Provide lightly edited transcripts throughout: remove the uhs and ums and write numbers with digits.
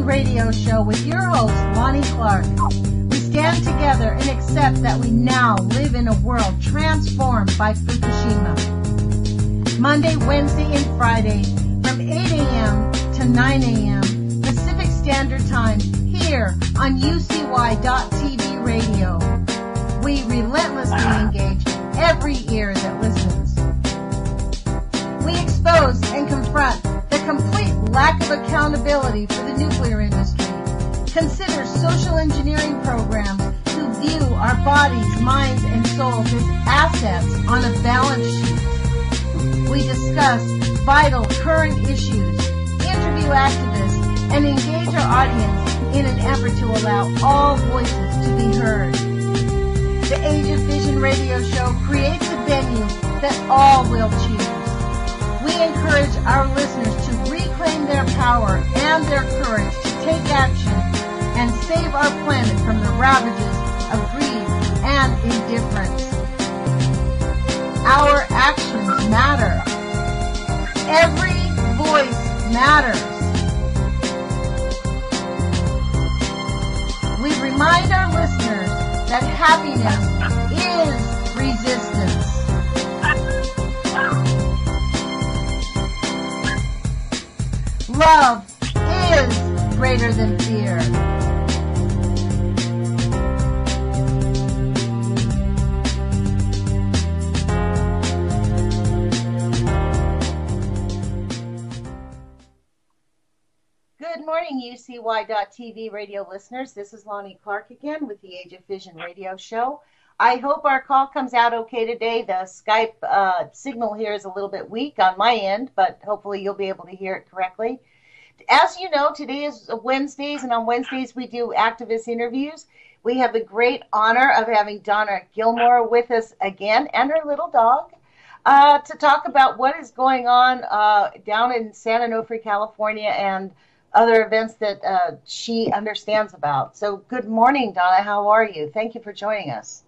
Vision Radio Show with your host, Lonnie Clark. We stand together and accept that we now live in a world transformed by Fukushima. Monday, Wednesday, and Friday from 8 a.m. to 9 a.m. Pacific Standard Time here on UCY.TV radio. We relentlessly engage every ear that listens. We expose and confront the complete lack of accountability for the nuclear industry. Consider social engineering programs who view our bodies, minds, and souls as assets on a balance sheet. We discuss vital current issues, interview activists, and engage our audience in an effort to allow all voices to be heard. The Age of Vision radio show creates a venue that all will choose. We encourage our listeners to reclaim their power and their courage to take action and save our planet from the ravages of greed and indifference. Our actions matter. Every voice matters. We remind our listeners that happiness is resistance. Love is greater than fear. Good morning, UCY.TV radio listeners. This is Lonnie Clark again with the Age of Vision radio show. I hope our call comes out okay today. The Skype signal here is a little bit weak on my end, but hopefully you'll be able to hear it correctly. As you know, today is Wednesdays, and on Wednesdays we do activist interviews. We have the great honor of having Donna Gilmore with us again, and her little dog, to talk about what is going on down in San Onofre, California, and other events that she understands about. So good morning, Donna. How are you? Thank you for joining us.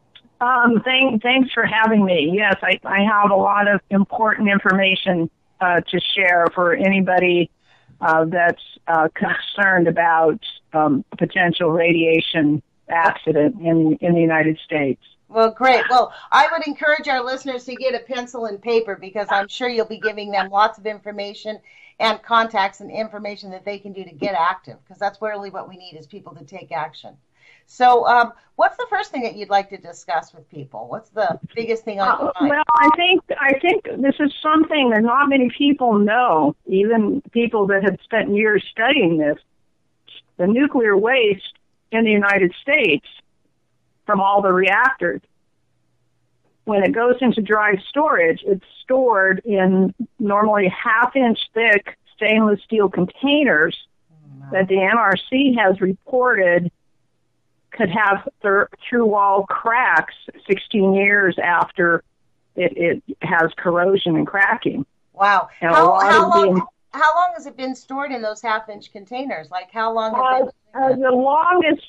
Thanks for having me. Yes, I have a lot of important information to share for anybody that's concerned about potential radiation accident in the United States. Well, great. Well, I would encourage our listeners to get a pencil and paper because I'm sure you'll be giving them lots of information and contacts and information that they can do to get active, because that's really what we need is people to take action. So what's the first thing that you'd like to discuss with people? What's the biggest thing on your mind? Well, I think this is something that not many people know, even people that have spent years studying this. The nuclear waste in the United States from all the reactors, when it goes into dry storage, it's stored in normally half-inch thick stainless steel containers that the NRC has reported could have through-wall cracks 16 years after it has corrosion and cracking. Wow. And how long has it been stored in those half-inch containers? Like how long have they been? The longest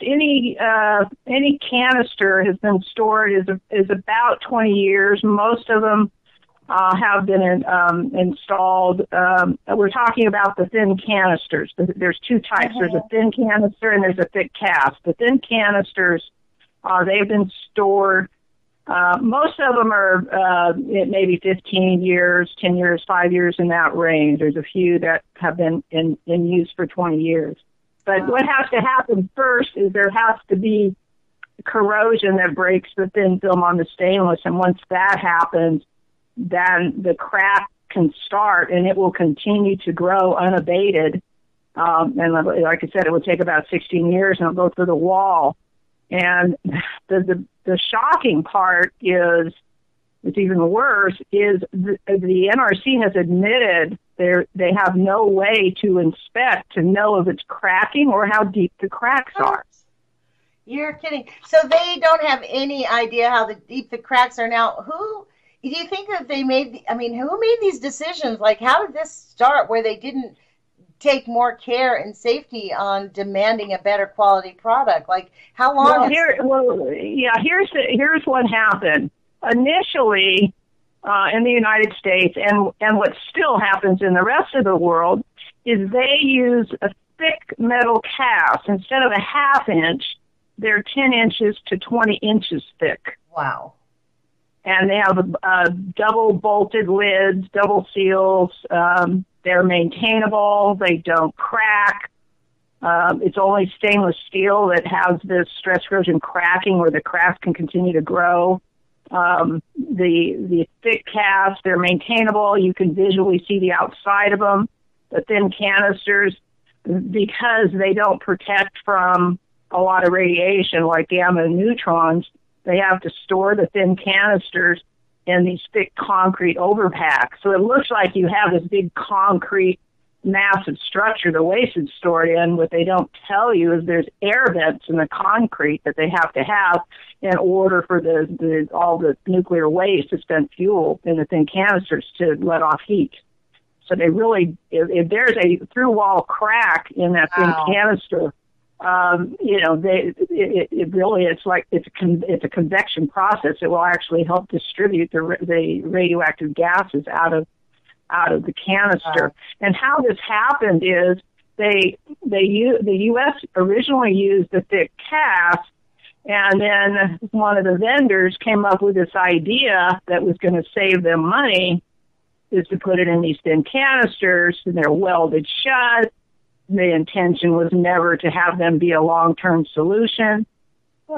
any canister has been stored is about 20 years. Most of them have been installed. We're talking about the thin canisters. There's two types. There's a thin canister and there's a thick cask. The thin canisters, they've been stored. Most of them are maybe 15 years, 10 years, 5 years, in that range. There's a few that have been in use for 20 years. But what has to happen first is there has to be corrosion that breaks the thin film on the stainless. And once that happens, then the crack can start and it will continue to grow unabated. And like I said, it will take about 16 years and it'll go through the wall. And the shocking part is, it's even worse, is the NRC has admitted they have no way to inspect to know if it's cracking or how deep the cracks are. You're kidding. So they don't have any idea how deep the cracks are now. Who do you think that they made? Who made these decisions? Like, how did this start where they didn't take more care and safety on demanding a better quality product? Like, how long? Here's what happened. Initially, in the United States, and what still happens in the rest of the world, is they use thick metal casts. Instead of a half inch, they're 10 inches to 20 inches thick. Wow. And they have double bolted lids, double seals. They're maintainable. They don't crack. It's only stainless steel that has this stress corrosion cracking where the cracks can continue to grow. The thick casts, they're maintainable. You can visually see the outside of them. The thin canisters, because they don't protect from a lot of radiation like gamma and neutrons, they have to store the thin canisters in these thick concrete overpacks. So it looks like you have this big concrete massive structure the waste is stored in. What they don't tell you is there's air vents in the concrete that they have to have in order for all the nuclear waste to spend fuel in the thin canisters to let off heat. So they really, if there's a through-wall crack in that thin canister, it really, it's a convection process. It will actually help distribute the radioactive gases out of the canister. Wow. And how this happened is the U.S. originally used the thick cast, and then one of the vendors came up with this idea that was going to save them money, is to put it in these thin canisters, and they're welded shut. The intention was never to have them be a long-term solution. They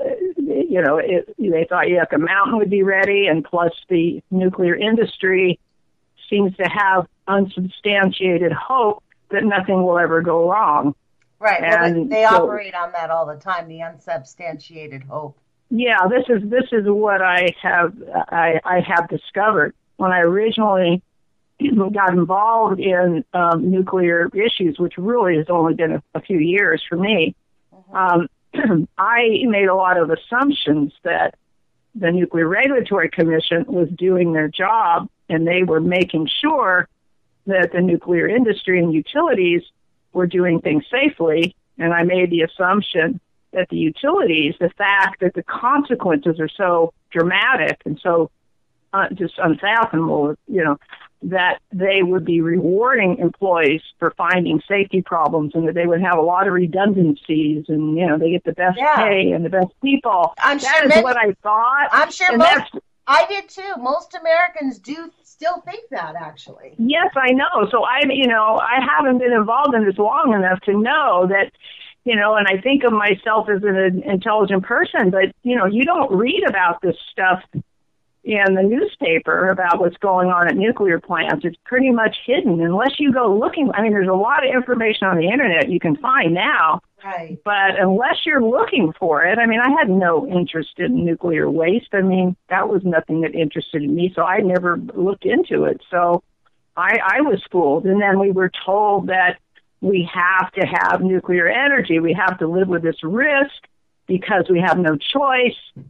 thought Yucca Mountain would be ready, and plus the nuclear industry seems to have unsubstantiated hope that nothing will ever go wrong. Right. And they operate on that all the time, the unsubstantiated hope. Yeah, this is what I have discovered. When I originally got involved in nuclear issues, which really has only been a few years for me, I made a lot of assumptions that the Nuclear Regulatory Commission was doing their job, and they were making sure that the nuclear industry and utilities were doing things safely. And I made the assumption that the utilities, the fact that the consequences are so dramatic and so just unfathomable, that they would be rewarding employees for finding safety problems, and that they would have a lot of redundancies, and they get the best pay and the best people. That is what I thought. I'm sure I did too. Most Americans do still think that, actually. Yes, I know. So I haven't been involved in this long enough to know that, and I think of myself as an intelligent person, but you don't read about this stuff in the newspaper about what's going on at nuclear plants. It's pretty much hidden unless you go looking. I mean, there's a lot of information on the internet you can find now, right? But unless you're looking for it, I mean, I had no interest in nuclear waste. I mean, that was nothing that interested me, so I never looked into it. So I was fooled. And then we were told that we have to have nuclear energy. We have to live with this risk because we have no choice.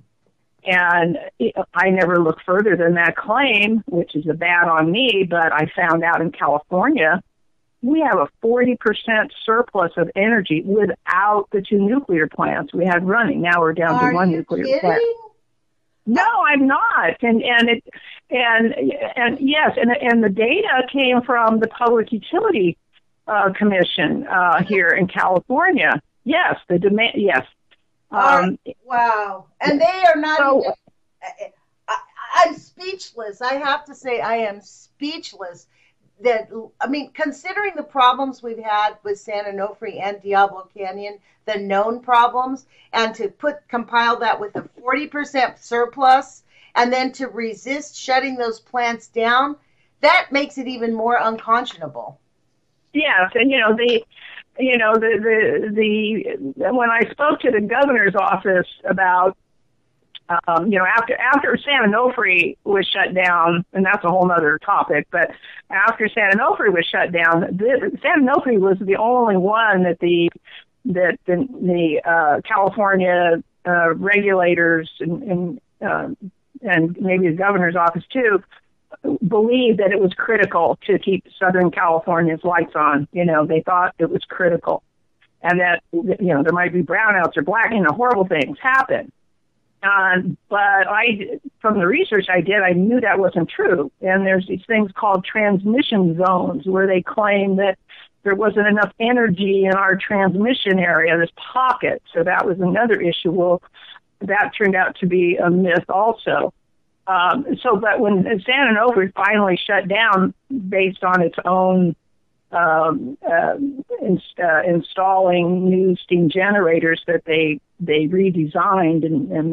And I never looked further than that claim, which is a bad on me, but I found out in California, we have a 40% surplus of energy without the 2 nuclear plants we had running. Now we're down to 1 nuclear plant. No, I'm not. And yes, and the data came from the Public Utility Commission here in California. Yes, the demand, yes. Wow. And they are not even, I'm speechless. I have to say I am speechless. Considering the problems we've had with San Onofre and Diablo Canyon, the known problems, and to compile that with a 40% surplus, and then to resist shutting those plants down, that makes it even more unconscionable. Yes, and when I spoke to the governor's office about, after San Onofre was shut down, and that's a whole other topic, but after San Onofre was shut down, San Onofre was the only one that the California regulators and maybe the governor's office too believed that it was critical to keep Southern California's lights on. They thought it was critical, and that there might be brownouts or horrible things happen. But from the research I did, I knew that wasn't true. And there's these things called transmission zones where they claim that there wasn't enough energy in our transmission area, this pocket. So that was another issue. Well, that turned out to be a myth also. But when San Onofre finally shut down based on its own installing new steam generators that they redesigned and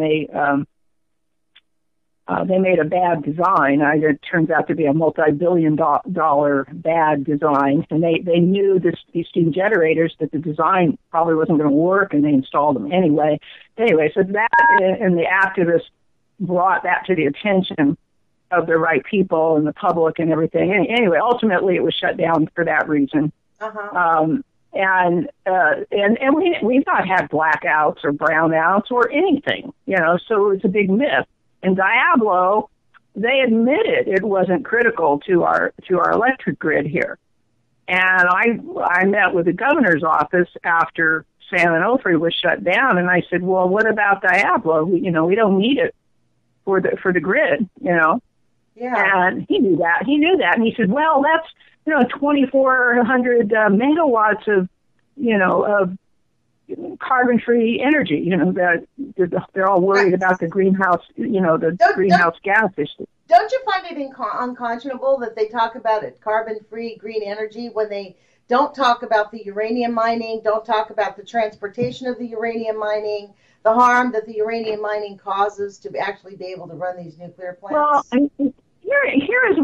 they made a bad design. It turns out to be a multi-billion-dollar bad design, and they knew these steam generators that the design probably wasn't going to work, and they installed them anyway. So that and the activists brought that to the attention of the right people and the public and everything. Anyway, ultimately it was shut down for that reason. And we've not had blackouts or brownouts or anything, so it's a big myth. And Diablo, they admitted it wasn't critical to our electric grid here. And I met with the governor's office after San Onofre was shut down, and I said, well, what about Diablo? We don't need it for the grid, Yeah. And he knew that. And he said, well, that's, 2,400 megawatts of carbon-free energy, that they're all worried about the greenhouse, greenhouse gas issue. Don't you find it unconscionable that they talk about it, carbon-free green energy, when they don't talk about the uranium mining, don't talk about the transportation of the uranium mining, the harm that the uranium mining causes to actually be able to run these nuclear plants? Well, here's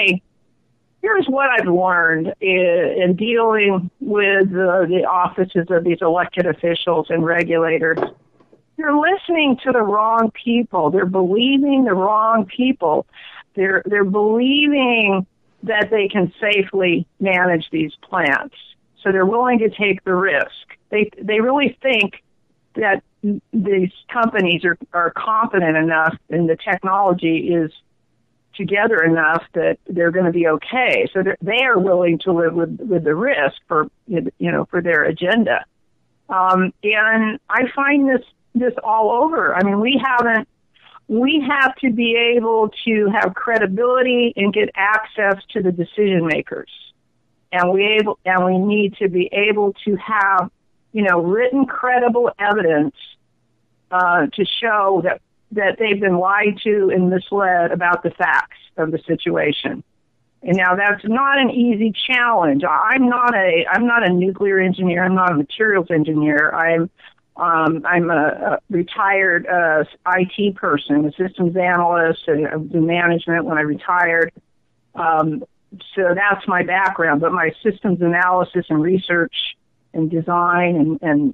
what I've learned in dealing with the offices of these elected officials and regulators. They're listening to the wrong people. They're believing the wrong people. They're believing that they can safely manage these plants. So they're willing to take the risk. They really think that these companies are confident enough and the technology is together enough that they're going to be okay. So they are willing to live with the risk for their agenda. And I find this all over. I mean, we have to be able to have credibility and get access to the decision makers. And we need to be able to have, written credible evidence to show that they've been lied to and misled about the facts of the situation. And now that's not an easy challenge. I'm not a nuclear engineer. I'm not a materials engineer. I'm a retired IT person, a systems analyst, and I was in management when I retired. So that's my background. But my systems analysis and research and design and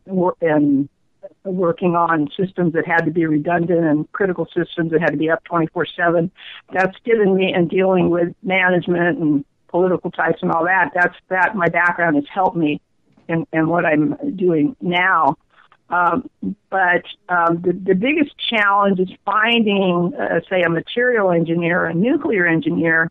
working on systems that had to be redundant and critical systems that had to be up 24/7. That's given me, and dealing with management and political types and all that, my background has helped me in what I'm doing now. But the biggest challenge is finding, say, a material engineer, a nuclear engineer,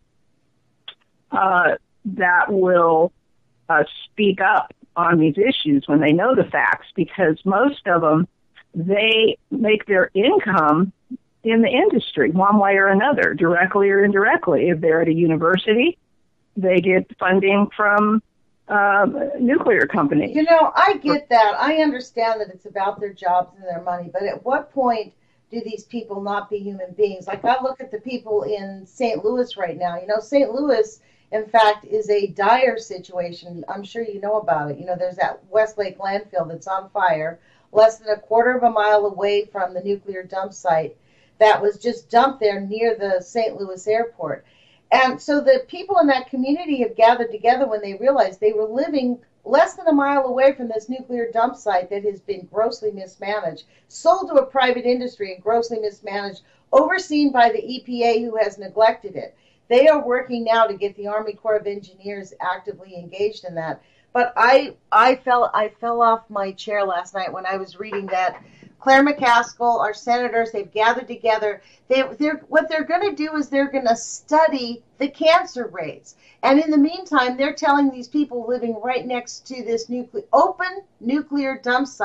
that will speak up on these issues when they know the facts, because most of them, they make their income in the industry one way or another, directly or indirectly. If they're at a university, they get funding from nuclear companies. I get that. I understand that it's about their jobs and their money, but at what point do these people not be human beings? Like, I look at the people in St. Louis right now. St. Louis, in fact, is a dire situation. I'm sure you know about it. There's that Westlake landfill that's on fire, less than a quarter of a mile away from the nuclear dump site that was just dumped there near the St. Louis airport. And so the people in that community have gathered together when they realized they were living less than a mile away from this nuclear dump site that has been grossly mismanaged, sold to a private industry and grossly mismanaged, overseen by the EPA, who has neglected it. They are working now to get the Army Corps of Engineers actively engaged in that. But I fell off my chair last night when I was reading that Claire McCaskill, our senators, they've gathered together. What they're going to do is they're going to study the cancer rates. And in the meantime, they're telling these people living right next to this open nuclear dump site,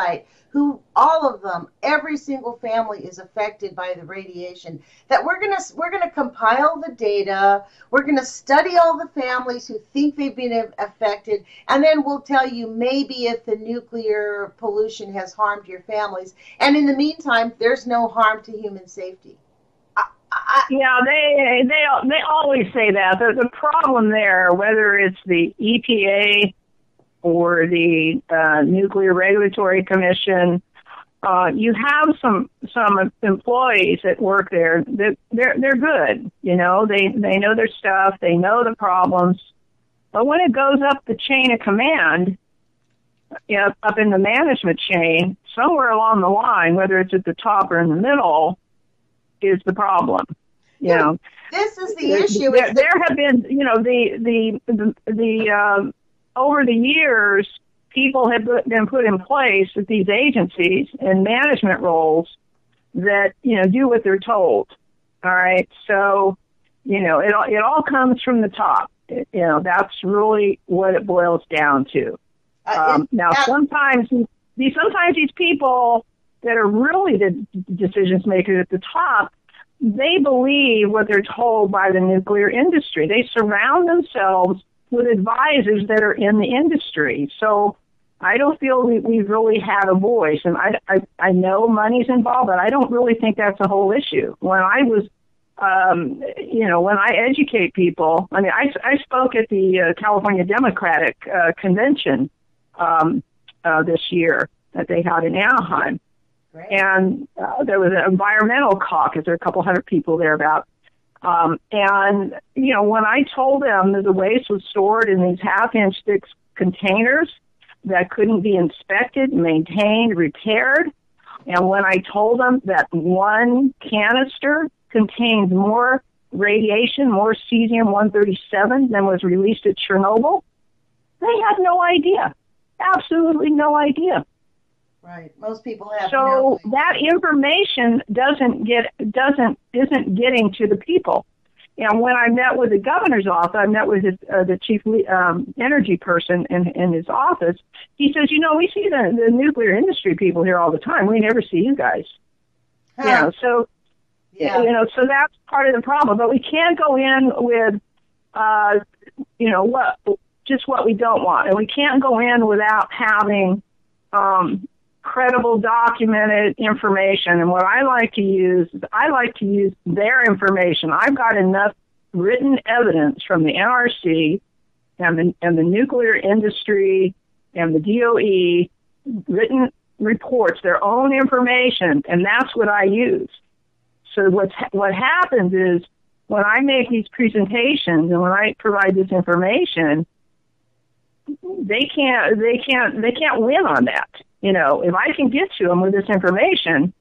who all of them, every single family is affected by the radiation, that we're gonna compile the data, we're gonna study all the families who think they've been affected, and then we'll tell you maybe if the nuclear pollution has harmed your families. And in the meantime, there's no harm to human safety. Yeah, they always say that. The problem there, whether it's the EPA or the Nuclear Regulatory Commission, you have some employees that work there. They're good. You know, they know their stuff. They know the problems. But when it goes up the chain of command, up in the management chain, somewhere along the line, whether it's at the top or in the middle, is the problem. You know, this is the issue. There have been, you know, the over the years, people have been put in place at these agencies in management roles that, you know, do what they're told. All right, so, you know, it all comes from the top. You know, that's really what it boils down to. Now, sometimes these people that are really the decision makers at the top, they believe what they're told by the nuclear industry. They surround themselves with advisors that are in the industry. So I don't feel we've really had a voice. And I know money's involved, but I don't really think that's the whole issue. When I was, you know, when I educate people, I mean, I spoke at the California Democratic Convention this year that they had in Anaheim. Great. And there was an environmental caucus. There were a couple hundred people there about. And, you know, when I told them that the waste was stored in these half-inch thick containers that couldn't be inspected, maintained, repaired, and when I told them that one canister contains more radiation, more cesium-137 than was released at Chernobyl, they had no idea. Absolutely no idea. Right. Most people have. So that information isn't getting to the people. And when I met with the governor's office, I met with the chief energy person in his office. He says, you know, we see the nuclear industry people here all the time. We never see you guys. Huh. You know, so you know, so that's part of the problem. But we can't go in with, you know, what we don't want, and we can't go in without having credible, documented information. And what I like to use is their information. I've got enough written evidence from the NRC and the nuclear industry and the DOE, written reports, their own information, and that's what I use. So what happens is when I make these presentations and when I provide this information, they can't win on that. You know, if I can get to them with this information,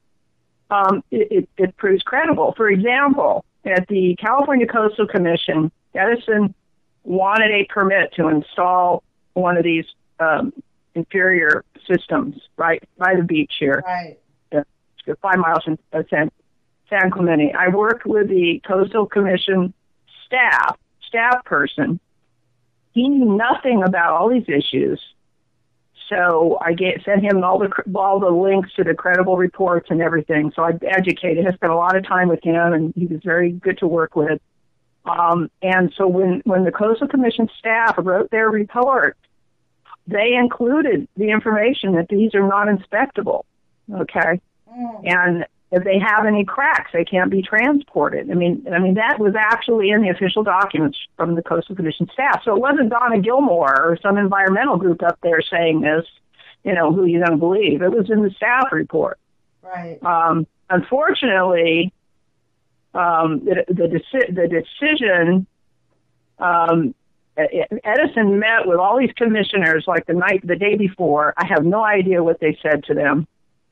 it proves credible. For example, at the California Coastal Commission, Edison wanted a permit to install one of these inferior systems right by the beach here. Right. 5 miles from San Clemente. I worked with the Coastal Commission staff person. He knew nothing about all these issues. So I sent him all the links to the credible reports and everything. So I educated. I spent a lot of time with him, and he was very good to work with. And so when the Coastal Commission staff wrote their report, they included the information that these are not inspectable. Okay, and if they have any cracks, they can't be transported. I mean that was actually in the official documents from the Coastal Commission staff. So it wasn't Donna Gilmore or some environmental group up there saying this, you know, who you don't believe. It was in the staff report. Right. Unfortunately, the decision. Edison met with all these commissioners like the day before. I have no idea what they said to them.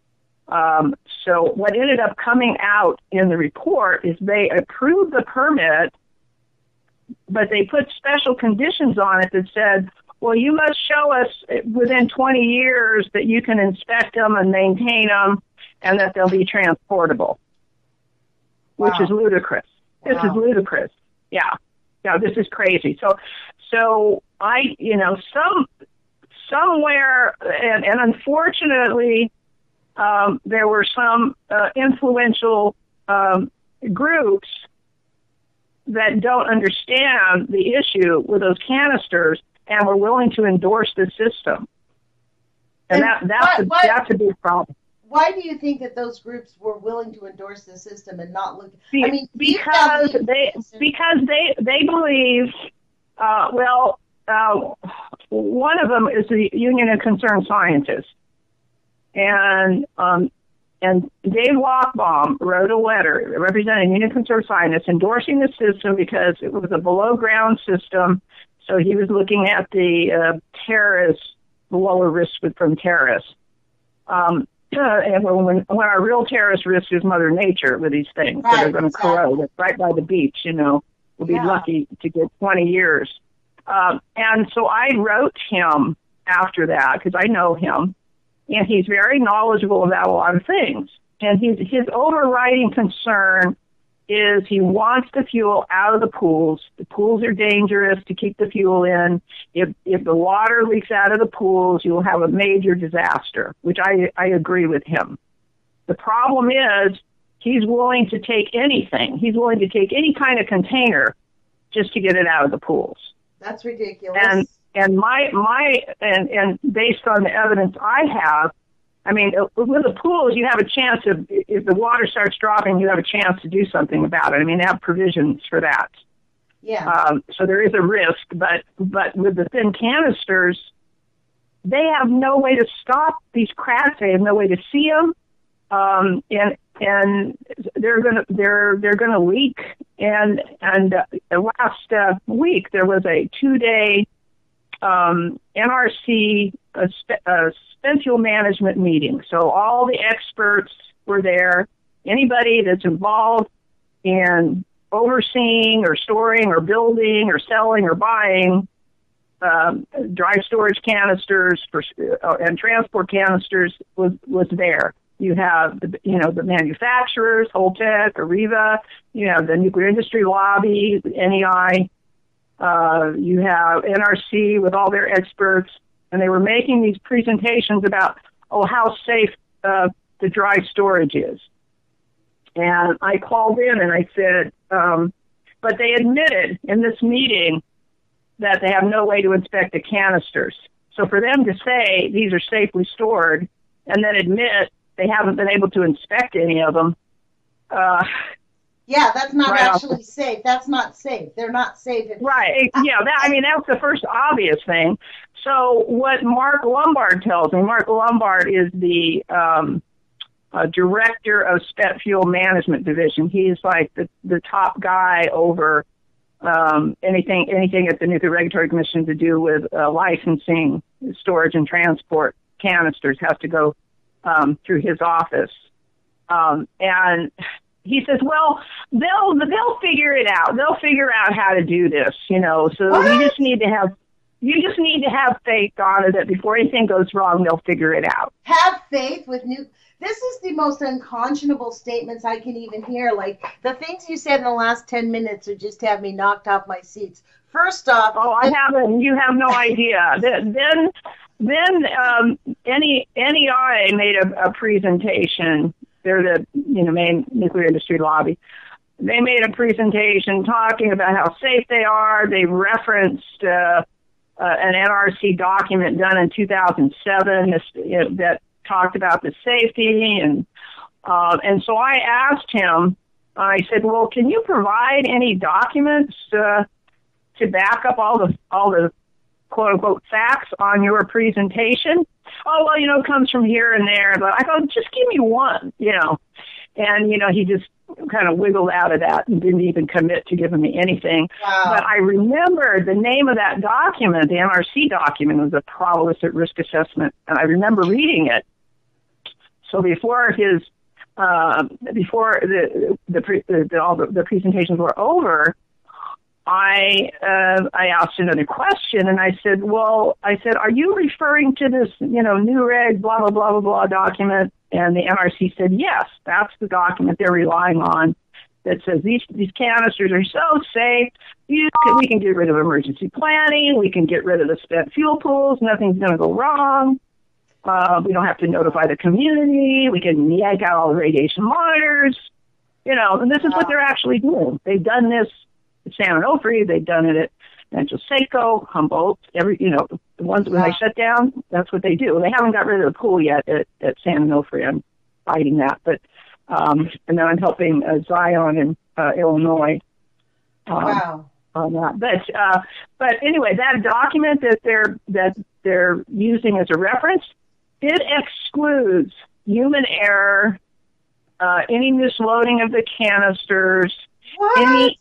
So what ended up coming out in the report is they approved the permit, but they put special conditions on it that said, well, you must show us within 20 years that you can inspect them and maintain them and that they'll be transportable, which is ludicrous. Wow. This is ludicrous. Yeah. Yeah, this is crazy. So I, you know, somewhere, and unfortunately, there were some influential groups that don't understand the issue with those canisters and were willing to endorse the system. And that's a big problem. Why do you think that those groups were willing to endorse the system and not look? Because they believe. One of them is the Union of Concerned Scientists, and Dave Lochbaum wrote a letter representing Union of Concerned Scientists endorsing the system because it was a below ground system. So he was looking at the terrorists, the lower risk from terrorists. And when our real terrorist risk is Mother Nature with these things that are going to corrode right by the beach, we'll be lucky to get 20 years. And so I wrote him after that because I know him, and he's very knowledgeable about a lot of things. And his overriding concern is he wants the fuel out of the pools. The pools are dangerous to keep the fuel in. If the water leaks out of the pools, you'll have a major disaster, which I agree with him. The problem is he's willing to take anything. He's willing to take any kind of container just to get it out of the pools. That's ridiculous. And based on the evidence I have, I mean, with the pools, you have a chance if the water starts dropping, you have a chance to do something about it. I mean, they have provisions for that. Yeah. So there is a risk, but with the thin canisters, they have no way to stop these cracks. They have no way to see them, and they're gonna leak. And last week there was a 2-day NRC spent fuel management meeting. So all the experts were there. Anybody that's involved in overseeing or storing or building or selling or buying dry storage canisters and transport canisters was there. You have the manufacturers, Holtec, Areva. You have the nuclear industry lobby, NEI. You have NRC with all their experts, and they were making these presentations about how safe the dry storage is. And I called in and I said, but they admitted in this meeting that they have no way to inspect the canisters. So for them to say these are safely stored and then admit they haven't been able to inspect any of them. Yeah, that's not actually safe. That's not safe. They're not safe. Right. Yeah, that's the first obvious thing. So what Mark Lombard tells me, Mark Lombard is the director of Spent Fuel Management Division. He's like the top guy over anything at the Nuclear Regulatory Commission to do with licensing, storage, and transport canisters has to go through his office. And he says, well, they'll figure it out. They'll figure out how to do this, So what? you just need to have faith, Donna, that before anything goes wrong, they'll figure it out. Have faith with This is the most unconscionable statements I can even hear. Like the things you said in the last 10 minutes are just have me knocked off my seats. First off, I haven't. You have no idea. Then NEI made a presentation. They're the main nuclear industry lobby. They made a presentation talking about how safe they are. They referenced an NRC document done in 2007 that talked about the safety, and so I asked him. I said, "Well, can you provide any documents to back up all the quote unquote facts on your presentation?" Oh, well, it comes from here and there. But I go, just give me one, And, he just kind of wiggled out of that and didn't even commit to giving me anything. Wow. But I remember the name of that document, the NRC document, was a probabilistic risk assessment. And I remember reading it. So before all the presentations were over, I asked another question, and I said, are you referring to this, new reg, blah, blah, blah, blah, blah document? And the NRC said, yes, that's the document they're relying on that says these canisters are so safe, we can get rid of emergency planning, we can get rid of the spent fuel pools, nothing's going to go wrong. We don't have to notify the community. We can yank out all the radiation monitors. And this is what they're actually doing. They've done this at San Onofre. They've done it at Rancho Seco, Humboldt, the ones when they shut down, that's what they do. They haven't got rid of the pool yet at San Onofre. I'm fighting that. But, and then I'm helping Zion in Illinois. Wow. On that. But anyway, that document that they're using as a reference, it excludes human error, any misloading of the canisters, any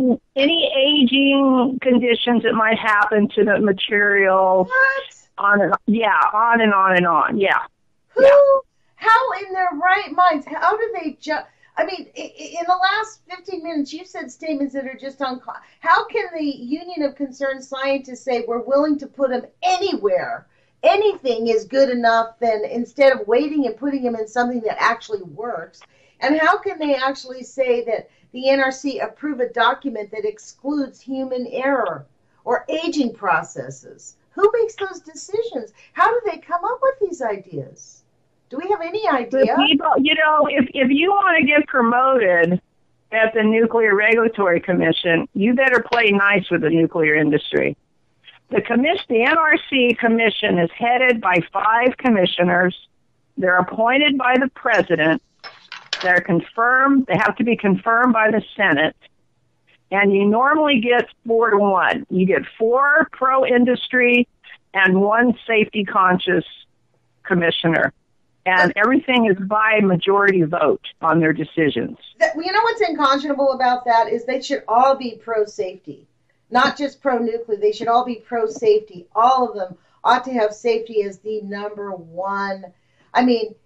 aging conditions that might happen to the material. On and on. Yeah. How in their right minds? How do they I mean, in the last 15 minutes, you said statements that are just how can the Union of Concerned Scientists say we're willing to put them anywhere? Anything is good enough then instead of waiting and putting them in something that actually works. And how can they actually say that the NRC approve a document that excludes human error or aging processes? Who makes those decisions? How do they come up with these ideas? Do we have any idea? People, if you want to get promoted at the Nuclear Regulatory Commission, you better play nice with the nuclear industry. The NRC commission is headed by 5 commissioners. They're appointed by the president. They're confirmed. They have to be confirmed by the Senate. And you normally get 4-to-1. You get 4 pro-industry and 1 safety-conscious commissioner. And everything is by majority vote on their decisions. You know what's unconscionable about that is they should all be pro-safety, not just pro-nuclear. They should all be pro-safety. All of them ought to have safety as the number one. I mean,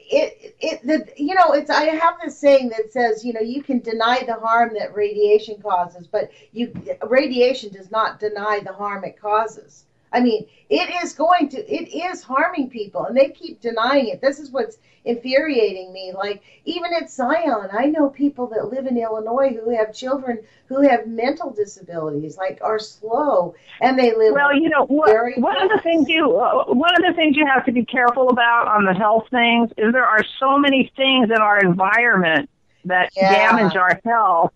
I have this saying that says, you can deny the harm that radiation causes, but radiation does not deny the harm it causes. I mean, it is harming people, and they keep denying it. This is what's infuriating me. Like, even at Zion, I know people that live in Illinois who have children who have mental disabilities, like are slow, and they live. Well, one of the things you have to be careful about on the health things is there are so many things in our environment that damage our health.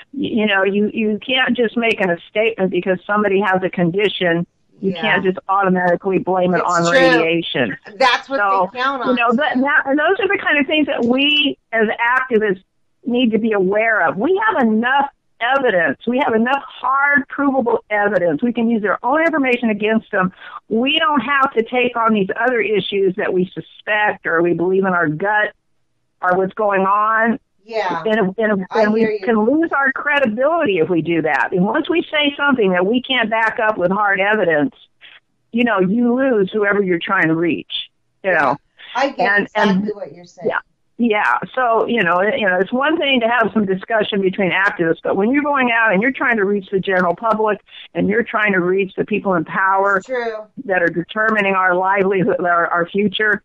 You can't just make a statement because somebody has a condition. You can't just automatically blame it on radiation. That's what they count on. And those are the kind of things that we as activists need to be aware of. We have enough evidence. We have enough hard, provable evidence. We can use their own information against them. We don't have to take on these other issues that we suspect or we believe in our gut or what's going on. Yeah. And we can lose our credibility if we do that. And once we say something that we can't back up with hard evidence, you lose whoever you're trying to reach. I get exactly what you're saying. Yeah. So, it's one thing to have some discussion between activists, but when you're going out and you're trying to reach the general public and you're trying to reach the people in power that are determining our livelihood, our future,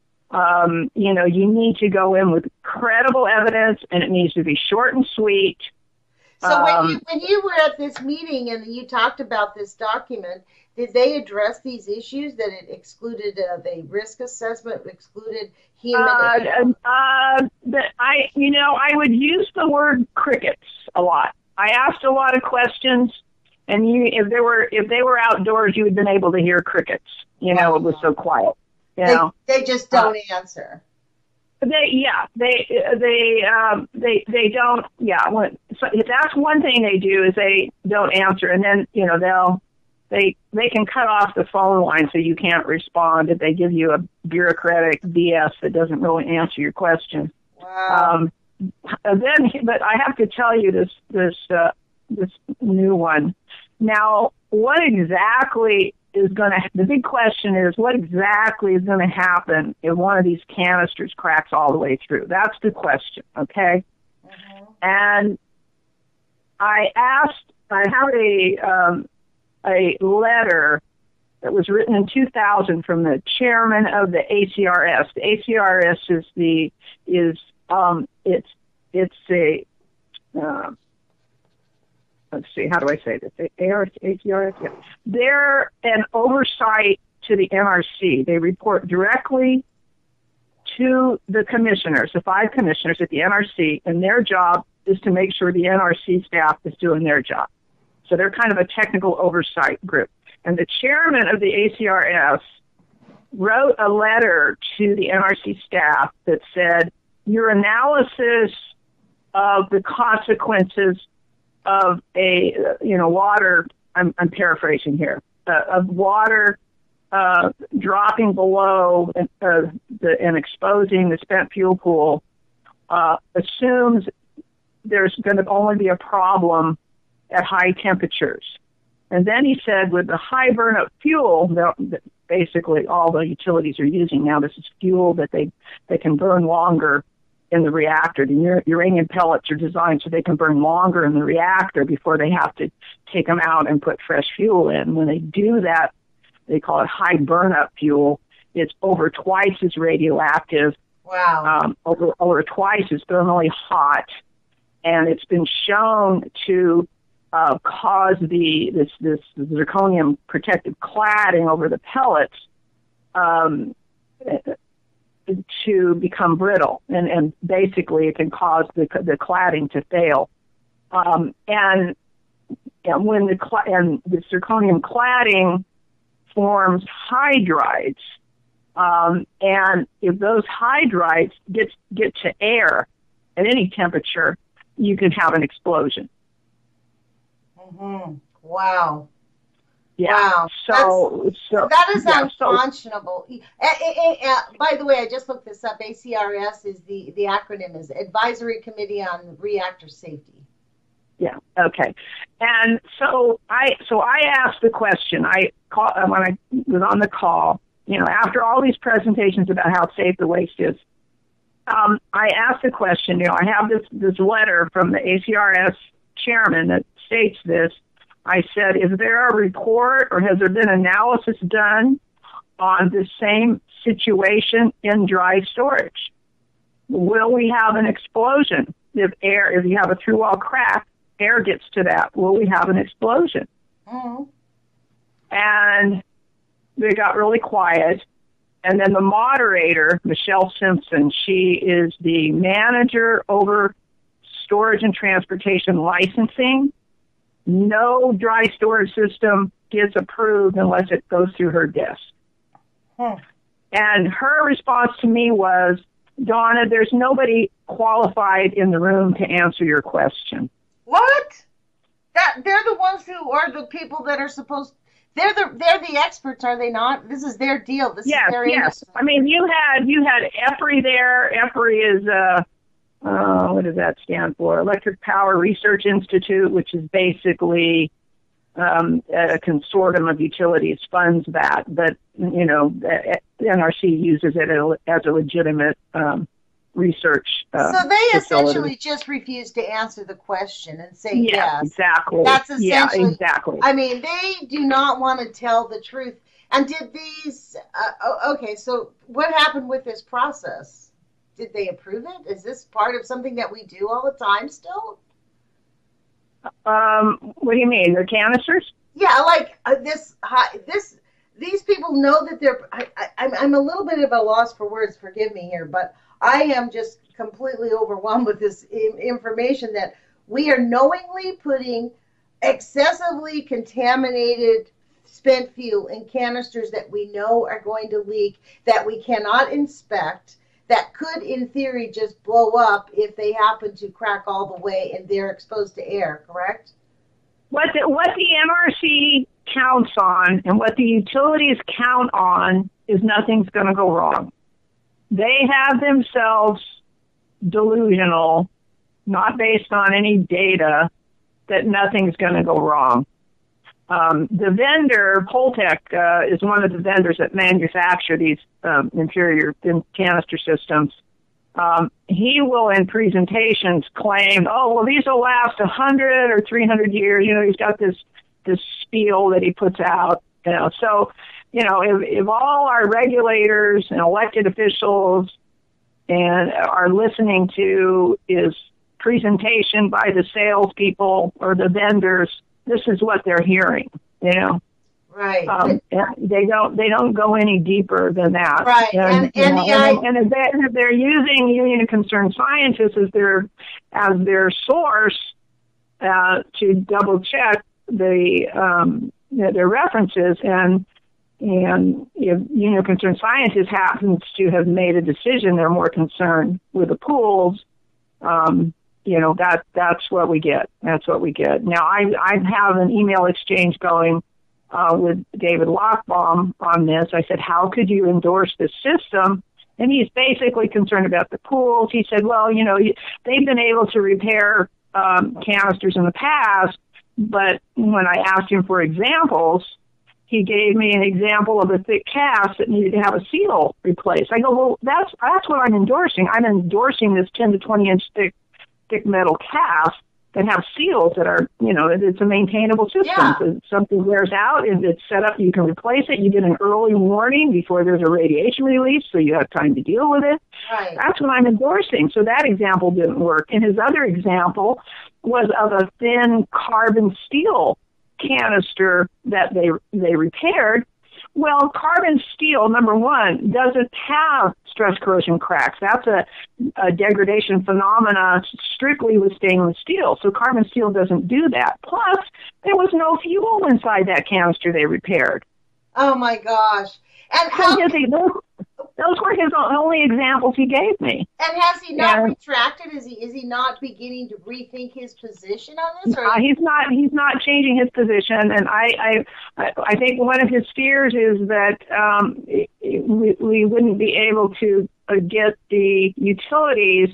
you need to go in with credible evidence, and it needs to be short and sweet. So when you were at this meeting and you talked about this document, did they address these issues that it excluded the risk assessment, excluded human? I would use the word crickets a lot. I asked a lot of questions, and if they were outdoors, you would have been able to hear crickets. It was so quiet. They just don't answer. They don't. Yeah. So that's one thing they do is they don't answer, and then they can cut off the phone line so you can't respond if they give you a bureaucratic BS that doesn't really answer your question. Wow. But I have to tell you this new one. Now, what exactly is the big question is what exactly is going to happen if one of these canisters cracks all the way through? That's the question, okay? Mm-hmm. And I have a letter that was written in 2000 from the chairman of the ACRS. The ACRS let's see, how do I say this? ACRS? Yeah. They're an oversight to the NRC. They report directly to the commissioners, the 5 commissioners at the NRC, and their job is to make sure the NRC staff is doing their job. So they're kind of a technical oversight group. And the chairman of the ACRS wrote a letter to the NRC staff that said, your analysis of the consequences of water, I'm paraphrasing here, of water dropping below and exposing the spent fuel pool assumes there's going to only be a problem at high temperatures. And then he said with the high burn-up fuel, that basically all the utilities are using now, this is fuel that they can burn longer in the reactor. The uranium pellets are designed so they can burn longer in the reactor before they have to take them out and put fresh fuel in. When they do that, they call it high burn-up fuel. It's over twice as radioactive. Wow. Over twice as thermally hot. And it's been shown to cause this zirconium protective cladding over the pellets to become brittle, and basically it can cause the cladding to fail. And when the zirconium cladding forms hydrides, and if those hydrides get to air at any temperature, you can have an explosion. Mm-hmm. Wow. Yeah. Wow. So that is unconscionable. By the way, I just looked this up. ACRS is the acronym is Advisory Committee on Reactor Safety. Yeah. Okay. And so I asked the question. When I was on the call, after all these presentations about how safe the waste is, I asked the question. I have this letter from the ACRS chairman that states this. I said, is there a report or has there been analysis done on the same situation in dry storage? Will we have an explosion if you have a through-wall crack, air gets to that? Will we have an explosion? Mm-hmm. And they got really quiet. And then the moderator, Michelle Simpson, she is the manager over storage and transportation licensing. No dry storage system gets approved unless it goes through her desk. And her response to me was, Donna, there's nobody qualified in the room to answer your question. What? They're the ones who are the people that are supposed. They're the experts, are they not? This is their deal. This is their industry. I mean, you had EPRI there. EPRI is what does that stand for? Electric Power Research Institute, which is basically a consortium of utilities funds that, but the NRC uses it as a legitimate research. So they essentially just refuse to answer the question and say yes. Exactly. That's essentially. Yeah, exactly. I mean, they do not want to tell the truth. And did these? Okay, so what happened with this process? Did they approve it? Is this part of something that we do all the time still? What do you mean? The canisters? Yeah, like these people know that they're. I'm a little bit of a loss for words. Forgive me here, but I am just completely overwhelmed with this information that we are knowingly putting excessively contaminated spent fuel in canisters that we know are going to leak, that we cannot inspect, that could, in theory, just blow up if they happen to crack all the way and they're exposed to air, correct? What the NRC counts on and what the utilities count on is nothing's going to go wrong. They have themselves delusional, not based on any data, that nothing's going to go wrong. The vendor, Poltec, is one of the vendors that manufacture these interior canister systems. He will, in presentations, claim, these will last 100 or 300 years. He's got this spiel that he puts out. So, if all our regulators and elected officials and are listening to is presentation by the salespeople or the vendors, this is what they're hearing, Right. They don't go any deeper than that. Right. And if they're using Union of Concerned Scientists as their source to double check their references, and if Union of Concerned Scientists happens to have made a decision, they're more concerned with the pools. That's what we get. That's what we get. Now, I have an email exchange going with David Lochbaum on this. I said, how could you endorse this system? And he's basically concerned about the pools. He said, well, they've been able to repair canisters in the past, but when I asked him for examples, he gave me an example of a thick cast that needed to have a seal replaced. I go, well, that's what I'm endorsing. I'm endorsing this 10 to 20 inch thick metal cast that have seals that are, it's a maintainable system. Yeah. So if something wears out, if it's set up, you can replace it. You get an early warning before there's a radiation release, so you have time to deal with it. Right. That's what I'm endorsing. So that example didn't work. And his other example was of a thin carbon steel canister that they repaired. Well, carbon steel, number one, doesn't have stress corrosion cracks. That's a degradation phenomena strictly with stainless steel. So carbon steel doesn't do that. Plus, there was no fuel inside that canister they repaired. Oh my gosh! And those were his only examples he gave me. And has he not retracted? Is he not beginning to rethink his position on this? Or he's not changing his position. And I think one of his fears is that we wouldn't be able to get the utilities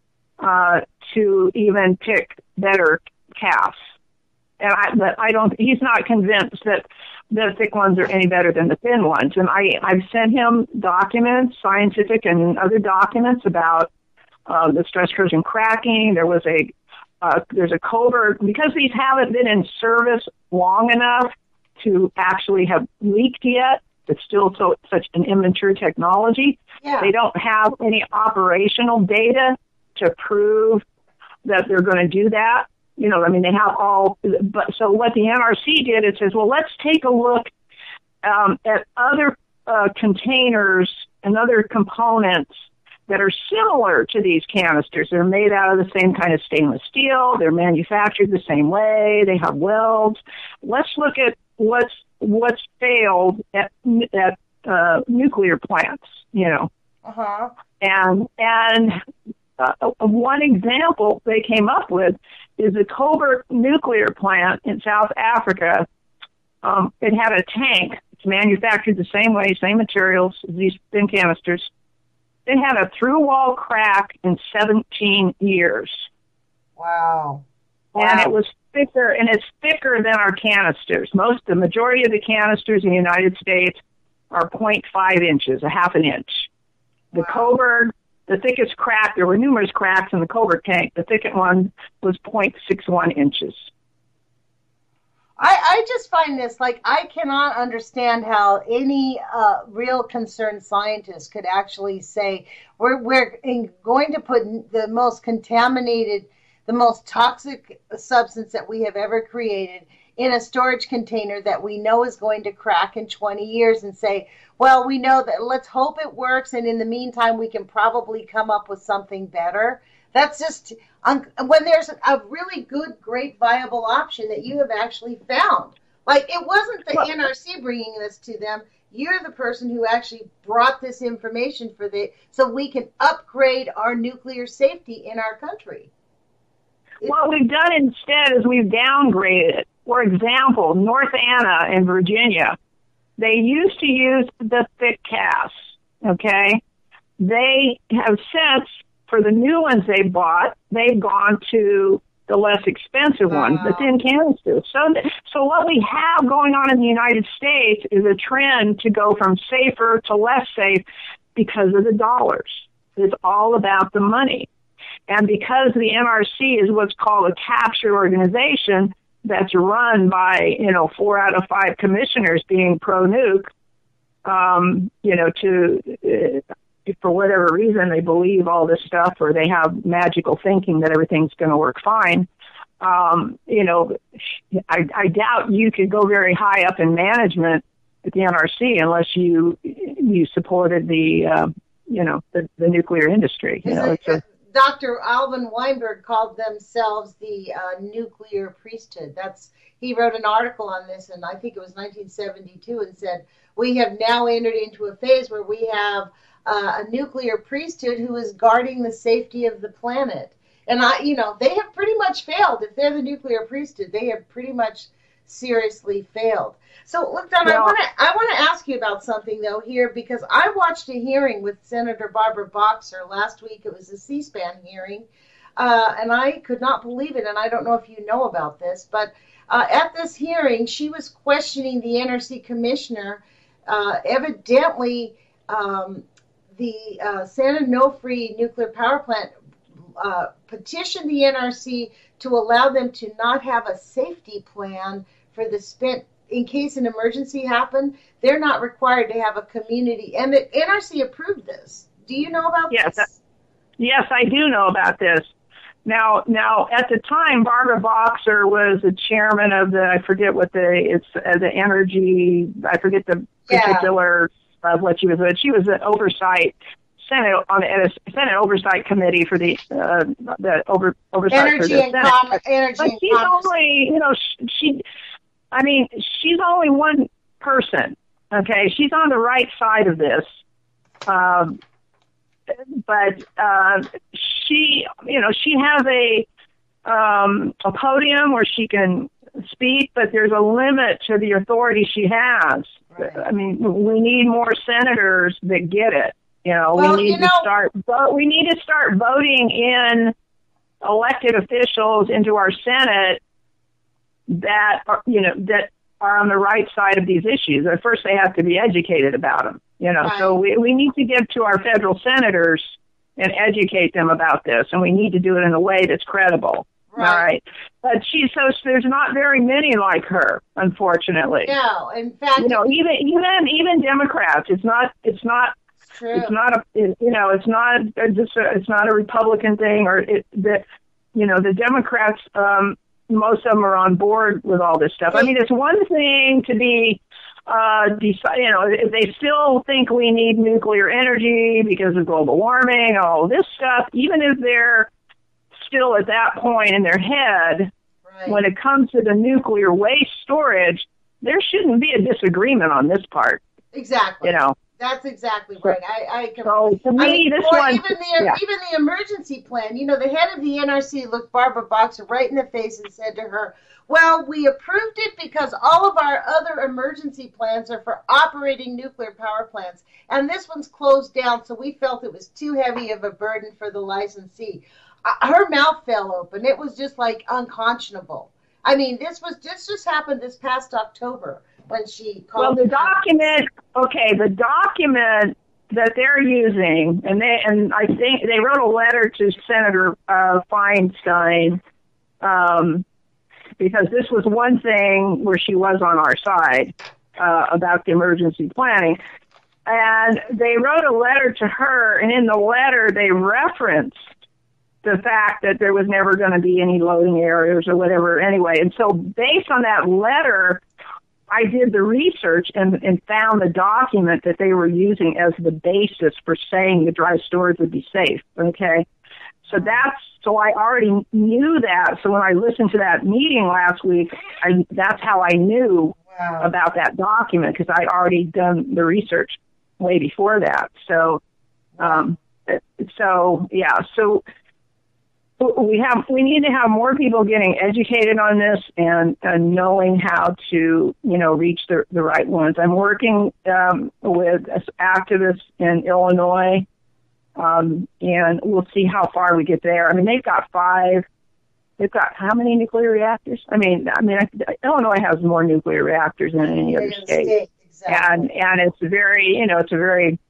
to even pick better casts. He's not convinced that the thick ones are any better than the thin ones. And I've sent him documents, scientific and other documents about the stress corrosion cracking. There's a Coburg, because these haven't been in service long enough to actually have leaked yet. It's still such an immature technology. Yeah. They don't have any operational data to prove that they're going to do that. They have but so what the NRC did, it says, well, let's take a look at other containers and other components that are similar to these canisters. They're made out of the same kind of stainless steel. They're manufactured the same way. They have welds. Let's look at what's failed at nuclear plants, Uh-huh. And one example they came up with is the Coburg nuclear plant in South Africa. It had a tank. It's manufactured the same way, same materials as these thin canisters. It had a through-wall crack in 17 years. Wow. And it was thicker, and it's thicker than our canisters. The majority of the canisters in the United States are 0.5 inches, a half an inch. The Coburg, the thickest crack, there were numerous cracks in the Coburg tank. The thickest one was 0.61 inches. I just find this, I cannot understand how any real concerned scientist could actually say, we're going to put the most contaminated, the most toxic substance that we have ever created in a storage container that we know is going to crack in 20 years and say, well, we know that, let's hope it works, and in the meantime, we can probably come up with something better. That's just, when there's a really good, great, viable option that you have actually found. It wasn't the NRC bringing this to them. You're the person who actually brought this information so we can upgrade our nuclear safety in our country. What we've done instead is we've downgraded it. For example, North Anna in Virginia, they used to use the thick casts, okay? They have since, for the new ones they bought, they've gone to the less expensive ones, the thin canisters. So what we have going on in the United States is a trend to go from safer to less safe because of the dollars. It's all about the money. And because the NRC is what's called a capture organization that's run by, 4 out of 5 commissioners being pro-nuke, for whatever reason they believe all this stuff, or they have magical thinking that everything's going to work fine. You know, I doubt you could go very high up in management at the NRC unless you supported the nuclear industry. You know, Dr. Alvin Weinberg called themselves the nuclear priesthood. He wrote an article on this, and I think it was 1972, and said, we have now entered into a phase where we have a nuclear priesthood who is guarding the safety of the planet. And they have pretty much failed. If they're the nuclear priesthood, they have pretty much seriously failed. So, look, Don, I want to ask you about something though here, because I watched a hearing with Senator Barbara Boxer last week. It was a C-SPAN hearing, and I could not believe it. And I don't know if you know about this, but at this hearing, she was questioning the NRC commissioner. Evidently, the Santa Onofre nuclear power plant petitioned the NRC to allow them to not have a safety plan for the spent in case an emergency happened. They're not required to have a community, and the NRC approved this. Do you know about this? Yes, I do know about this. Now, at the time, Barbara Boxer was the chairman of the the energy. I forget the particular of what she was. But she was an oversight. Senate on the Senate Oversight Committee for the oversight energy for the and Senate. Energy but and she's only, she's only one person. Okay, she's on the right side of this, but she has a podium where she can speak, but there's a limit to the authority she has. Right. I mean, we need more senators that get it. We need to start voting in elected officials into our Senate that are on the right side of these issues. At first, they have to be educated about them. Right. So we need to give to our federal senators and educate them about this, and we need to do it in a way that's credible. Right. All right. But there's not very many like her, unfortunately. No, in fact, even Democrats. It's not. True. It's not it's not a Republican thing, or the Democrats. Most of them are on board with all this stuff. I mean, it's one thing to be, if they still think we need nuclear energy because of global warming, all this stuff. Even if they're still at that point in their head, right. When it comes to the nuclear waste storage, there shouldn't be a disagreement on this part. Exactly. That's exactly right. So to me, even the emergency plan, the head of the NRC looked Barbara Boxer right in the face and said to her, well, we approved it because all of our other emergency plans are for operating nuclear power plants. And this one's closed down, so we felt it was too heavy of a burden for the licensee. Her mouth fell open. It was just like unconscionable. I mean, this just happened this past October. When she called the document that they're using, and I think they wrote a letter to Senator Feinstein, because this was one thing where she was on our side about the emergency planning, and they wrote a letter to her, and in the letter they referenced the fact that there was never going to be any loading areas or whatever anyway, and so based on that letter, I did the research and found the document that they were using as the basis for saying the dry storage would be safe. Okay. So I already knew that. So when I listened to that meeting last week, that's how I knew about that document, because I'd already done the research way before that. So, we need to have more people getting educated on this and knowing how to, reach the right ones. I'm working with activists in Illinois, and we'll see how far we get there. I mean, they've got how many nuclear reactors? I mean, Illinois has more nuclear reactors than any other state. Exactly. And it's it's a very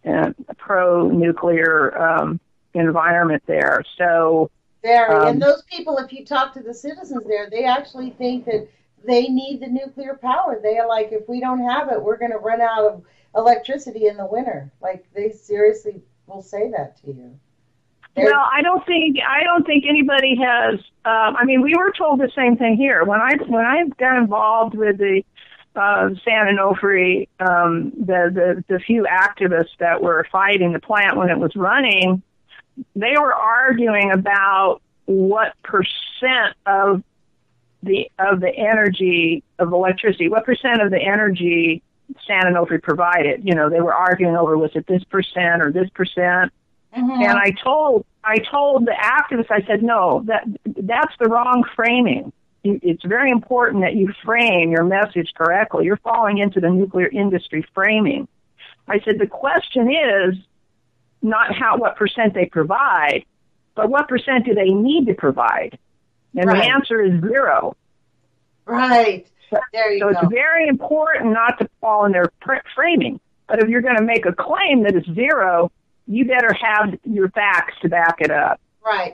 pro-nuclear environment there. So. And those people, if you talk to the citizens there, they actually think that they need the nuclear power. They are like, if we don't have it, we're going to run out of electricity in the winter. Like, they seriously will say that to you. Well, I don't think anybody has. I mean, we were told the same thing here when I got involved with the San Onofre, the few activists that were fighting the plant when it was running. They were arguing about what percent of the energy of electricity, what percent of the energy San Onofre provided. You know, they were arguing over, was it this percent or this percent? Mm-hmm. And I told the activists, I said, no, that's the wrong framing. It's very important that you frame your message correctly. You're falling into the nuclear industry framing. I said, the question is not what percent they provide, but what percent do they need to provide? And the answer is 0. Right. There you go. So it's very important not to fall in their framing. But if you're going to make a claim that it's 0, you better have your facts to back it up. Right.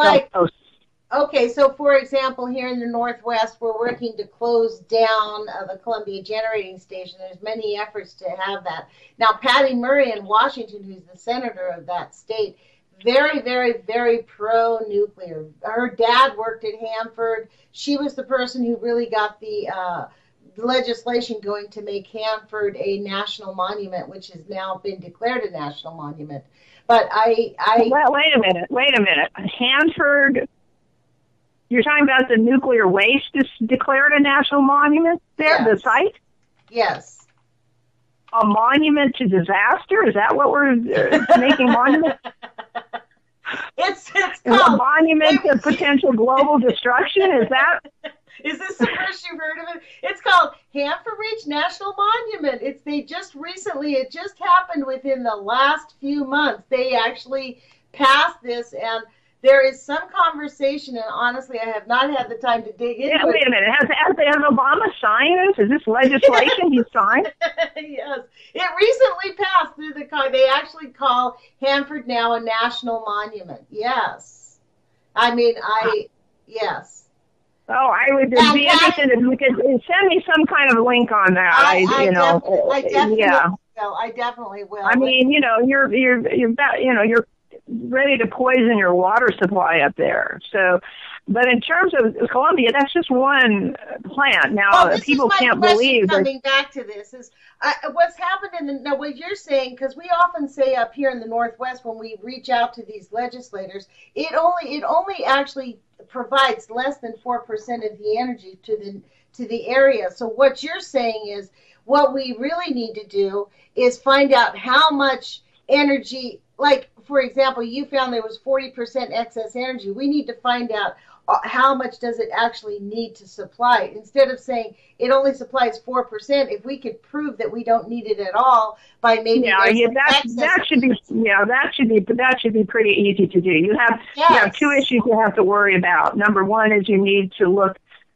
So for example, here in the Northwest, we're working to close down the Columbia Generating Station. There's many efforts to have that. Now, Patty Murray in Washington, who's the senator of that state, very, very, very pro-nuclear. Her dad worked at Hanford. She was the person who really got the legislation going to make Hanford a national monument, which has now been declared a national monument. But wait a minute. Hanford, you're talking about the nuclear waste is declared a national monument there, yes. The site? Yes. A monument to disaster? Is that what we're making monument? It's called a monument to potential global destruction. Is that? Is this the first you've heard of it? It's called Hanford Ridge National Monument. It just happened within the last few months. They actually passed this, and there is some conversation, and honestly, I have not had the time to dig into it. Wait a minute. Has Obama signed this? Is this legislation he signed? Yes. It recently passed through they actually call Hanford now a national monument. Yes. Yes. Oh, I would be interested if you could send me some kind of link on that. I definitely will. I mean, you're ready to poison your water supply up there. So, but in terms of Columbia, that's just one plant. Now, people can't believe. Coming back to this is what's happened what you're saying, because we often say up here in the Northwest when we reach out to these legislators, it only actually provides less than 4% of the energy to the area. So what you're saying is what we really need to do is find out how much energy, like, for example, you found there was 40% excess energy. We need to find out how much does it actually need to supply. Instead of saying it only supplies 4%, if we could prove that we don't need it at all by maybe that should be pretty easy to do. You have two issues you have to worry about. Number one is you need to look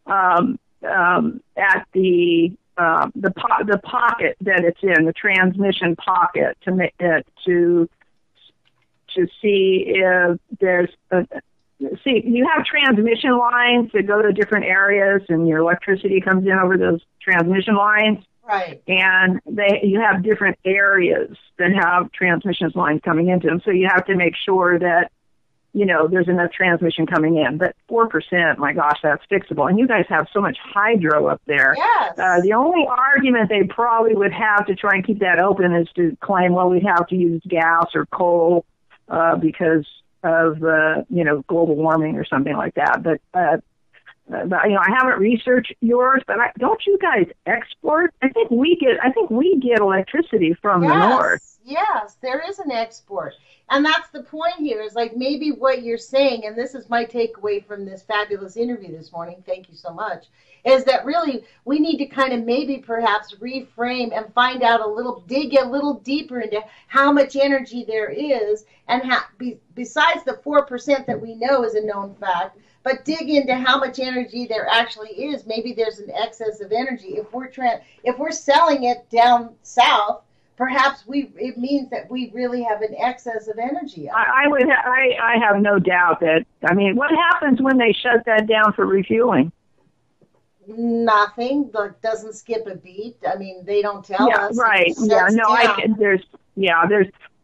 at the pocket that it's in, the transmission pocket, to see if there's you have transmission lines that go to different areas, and your electricity comes in over those transmission lines. Right. And you have different areas that have transmission lines coming into them. So you have to make sure that, there's enough transmission coming in. But 4%, my gosh, that's fixable. And you guys have so much hydro up there. Yes. The only argument they probably would have to try and keep that open is to claim, well, we'd have to use gas or coal because of global warming or something like that. But I haven't researched yours, but don't you guys export? I think we get electricity from the north. Yes, there is an export. And that's the point here, is like maybe what you're saying, and this is my takeaway from this fabulous interview this morning, thank you so much, is that really we need to kind of maybe perhaps reframe and find out dig a little deeper into how much energy there is, and besides the 4% that we know is a known fact, but dig into how much energy there actually is. Maybe there's an excess of energy. If we're selling it down south, perhaps it means that we really have an excess of energy. I have no doubt that. I mean, what happens when they shut that down for refueling? Nothing. Doesn't skip a beat. I mean, they don't tell us. Right. Yeah. No. There's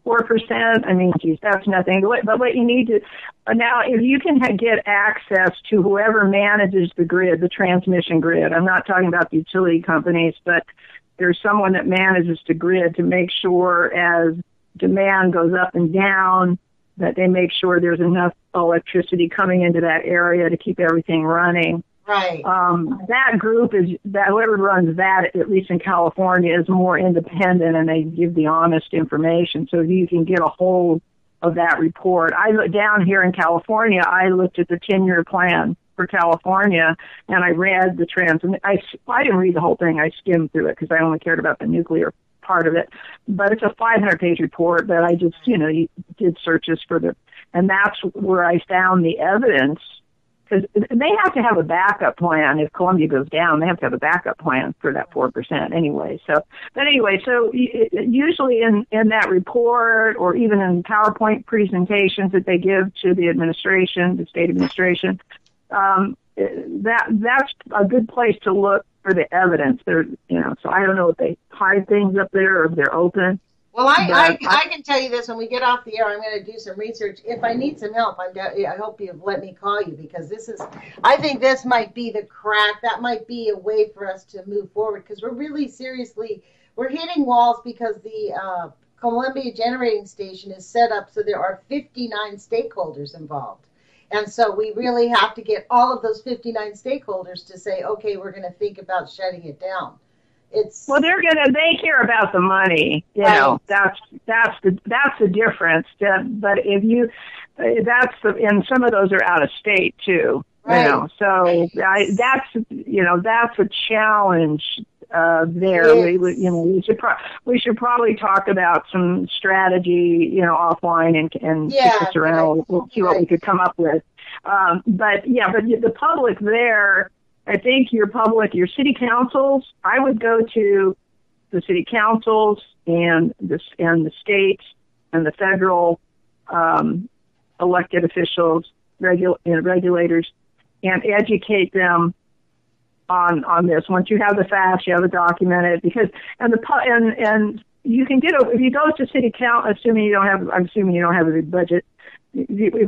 4%. I mean, geez, that's nothing. But what you need to now, if you can get access to whoever manages the grid, the transmission grid. I'm not talking about the utility companies, but there's someone that manages the grid to make sure as demand goes up and down that they make sure there's enough electricity coming into that area to keep everything running. Right. That group is that whoever runs that, at least in California, is more independent, and they give the honest information. So you can get a hold of that report. Down here in California, I looked at the 10-year plan for California, and I read the I didn't read the whole thing. I skimmed through it because I only cared about the nuclear part of it. But it's a 500-page report that I just, did searches for and that's where I found the evidence. Because they have to have a backup plan. If Columbia goes down, they have to have a backup plan for that 4% anyway. So usually in that report, or even in PowerPoint presentations that they give to the administration, the state administration, that's a good place to look for the evidence. So I don't know if they hide things up there or if they're open. Well, I can tell you this. When we get off the air, I'm going to do some research. If I need some help, I hope you've let me call you, because I think this might be the crack. That might be a way for us to move forward, because we're hitting walls because the Columbia Generating Station is set up so there are 59 stakeholders involved. And so we really have to get all of those 59 stakeholders to say, okay, we're going to think about shutting it down. They care about the money, that's the difference. But and some of those are out of state too, right. So that's a challenge there. We should probably talk about some strategy, offline and kick this around. We'll see what we could come up with. But the public there, I think your city councils, I would go to the city councils and the states and the federal elected officials, regulators, and educate them on this. Once you have the facts, you have it documented, and you can if you go to city council, I'm assuming you don't have a big budget. We would,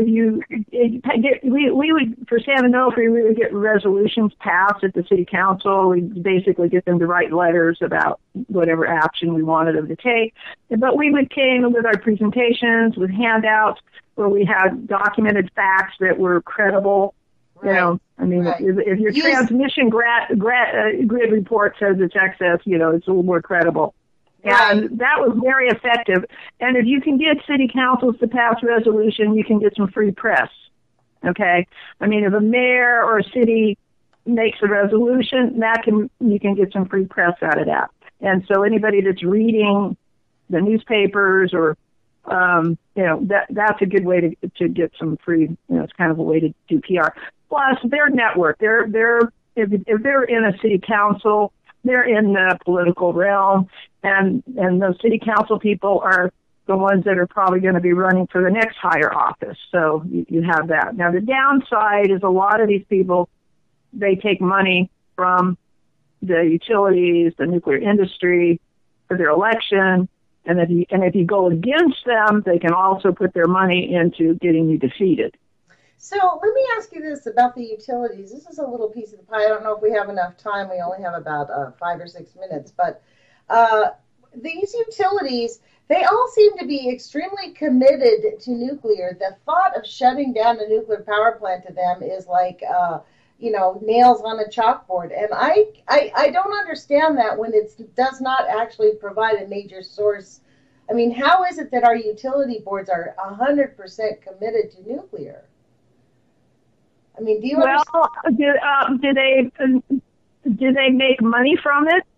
for San Onofre, we would get resolutions passed at the city council. We'd basically get them to write letters about whatever action we wanted them to take. But we came with our presentations, with handouts, where we had documented facts that were credible. Right. If your transmission grid report says it's excess, it's a little more credible. And that was very effective. And if you can get city councils to pass resolution, you can get some free press. Okay? If a mayor or a city makes a resolution, you can get some free press out of that. And so anybody that's reading the newspapers or that's a good way to get some free, it's kind of a way to do PR. Plus their network. If they're in a city council, they're in the political realm, and those city council people are the ones that are probably going to be running for the next higher office. So you have that. Now, the downside is a lot of these people, they take money from the utilities, the nuclear industry for their election, and if you go against them, they can also put their money into getting you defeated. So let me ask you this about the utilities. This is a little piece of the pie. I don't know if we have enough time. We only have about 5 or 6 minutes. But these utilities, they all seem to be extremely committed to nuclear. The thought of shutting down a nuclear power plant to them is like, nails on a chalkboard. And I don't understand that when it does not actually provide a major source. How is it that our utility boards are 100% committed to nuclear? Do you understand? Do they make money from it?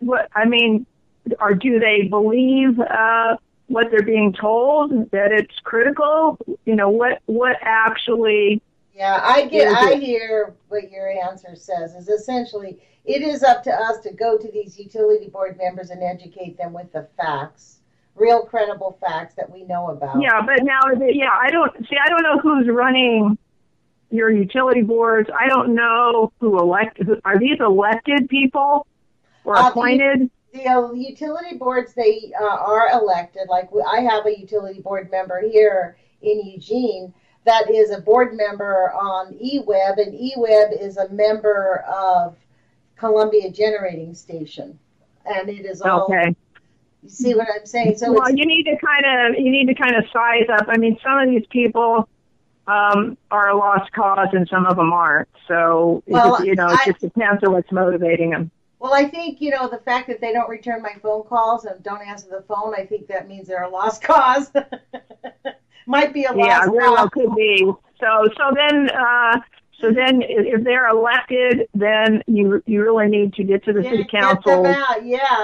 Or do they believe what they're being told, that it's critical? What actually? Yeah, I hear what your answer says is essentially it is up to us to go to these utility board members and educate them with the facts, real credible facts that we know about. Yeah, but now, I don't know who's running your utility boards. I don't know who are these elected people or appointed? The utility boards, they are elected. Like I have a utility board member here in Eugene that is a board member on EWEB, and EWEB is a member of Columbia Generating Station, and it is all. Okay. You see what I'm saying? So well, you need to kind of size up. I mean, some of these people are a lost cause, and some of them aren't. So it just depends on what's motivating them. Well, I think, the fact that they don't return my phone calls and don't answer the phone, I think that means they're a lost cause. Might be a lost cause. Yeah, very well could be. So then if they're elected, then you really need to get to the city council. Get them out.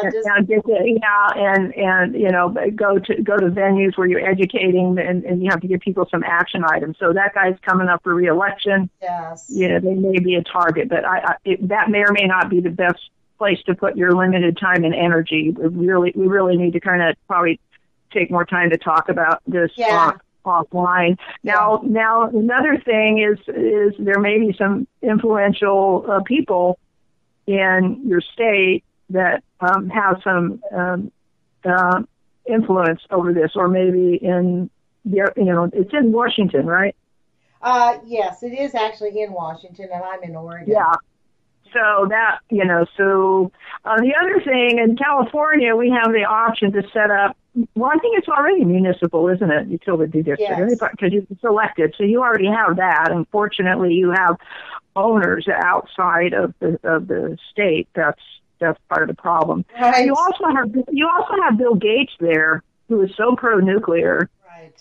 And go to venues where you're educating, and you have to give people some action items. So that guy's coming up for re-election. Yes. They may be a target, but that may or may not be the best place to put your limited time and energy. We really need to kind of probably take more time to talk about this offline. Now another thing is there may be some influential people in your state that have some influence over this, or maybe it's in Washington, right? Yes, it is actually in Washington, and I'm in Oregon. Yeah. So that, the other thing, in California, we have the option to set up, well, I think it's already municipal, isn't it? Utility district. Yes. Because it's elected. So you already have that. Unfortunately, you have owners outside of the state. That's part of the problem. Right. You also have Bill Gates there, who is so pro-nuclear. Right.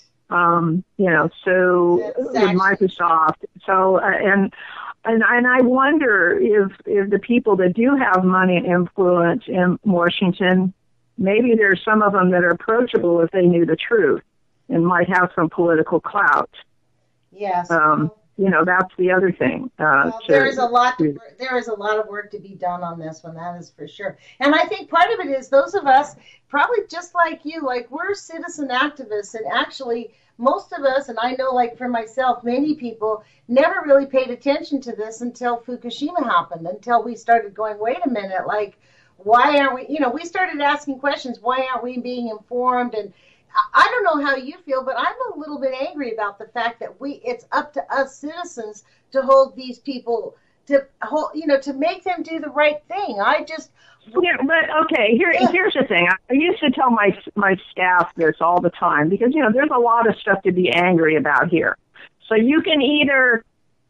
So with Microsoft. So, and I wonder if the people that do have money and influence in Washington, maybe there's some of them that are approachable if they knew the truth and might have some political clout. Yes. That's the other thing. There is a lot of work to be done on this one, that is for sure. And I think part of it is those of us, probably just like you, like we're citizen activists, and actually most of us, and I know like for myself, many people never really paid attention to this until Fukushima happened, until we started going, wait a minute, like, why aren't we, we started asking questions, why aren't we being informed? And I don't know how you feel, but I'm a little bit angry about the fact that it's up to us citizens to hold these people, to make them do the right thing. Yeah, but okay, here's the thing. I used to tell my staff this all the time because, there's a lot of stuff to be angry about here. So you can either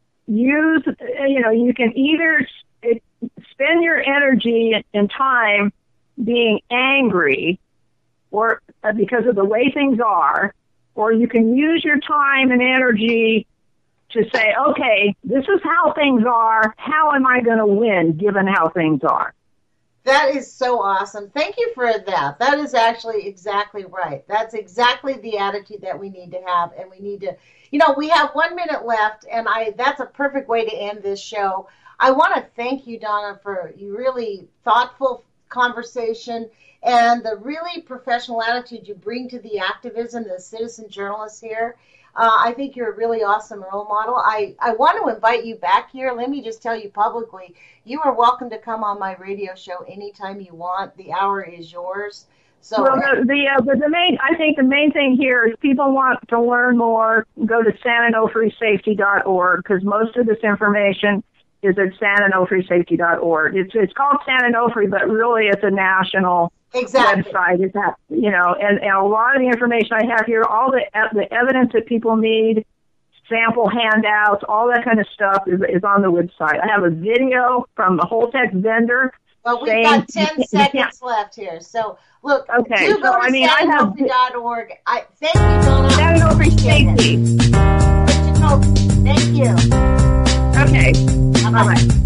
spend your energy and time being angry or because of the way things are, or you can use your time and energy to say, okay, this is how things are. How am I going to win given how things are? That is so awesome. Thank you for that. That is actually exactly right. That's exactly the attitude that we need to have. And we need to, we have 1 minute left, and that's a perfect way to end this show. I want to thank you, Donna, for your really thoughtful conversation and the really professional attitude you bring to the activism, the citizen journalists here. I think you're a really awesome role model. I want to invite you back here. Let me just tell you publicly, you are welcome to come on my radio show anytime you want. The hour is yours. So, well, I think the main thing here is people want to learn more. Go to sanonofresafety.org because most of this information is at sanonofresafety.org. It's called San Onofre, but really it's a national website. Is that and a lot of the information I have here, all the evidence that people need, sample handouts, all that kind of stuff is on the website. I have a video from the Holtec vendor. Well, we've got 10 seconds left here. So, look, okay, do go to sanonofre.org. Thank you, Donna. San Onofre Safety. Thank you. Okay. Bye-bye.